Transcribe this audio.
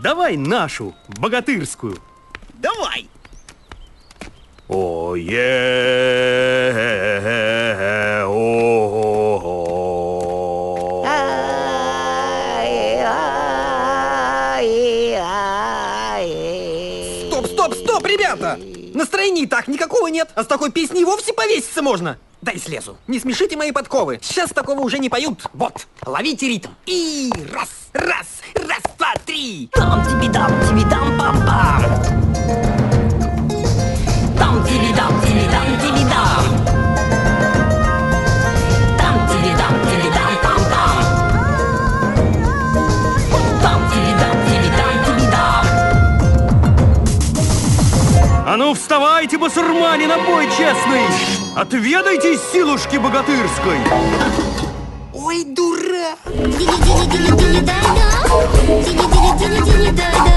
Давай нашу, богатырскую. Давай. Стоп, ребята! Настроения и так никакого нет, а с такой песней вовсе повеситься можно. Дай слезу. Не смешите мои подковы. Сейчас такого уже не поют. Вот, ловите ритм. И раз, два, три. Там-тиби-дам-тиби-дам-пам-пам. Там-тиби-дам-тиби-дам-тиби-дам. Там-тиби-дам-тиби-дам-пам-пам. Там-тиби-дам-тиби-дам-тиби-дам. А ну вставайте, басурмане, на бой честный! Отведайте силушки богатырской! Ой, дурак!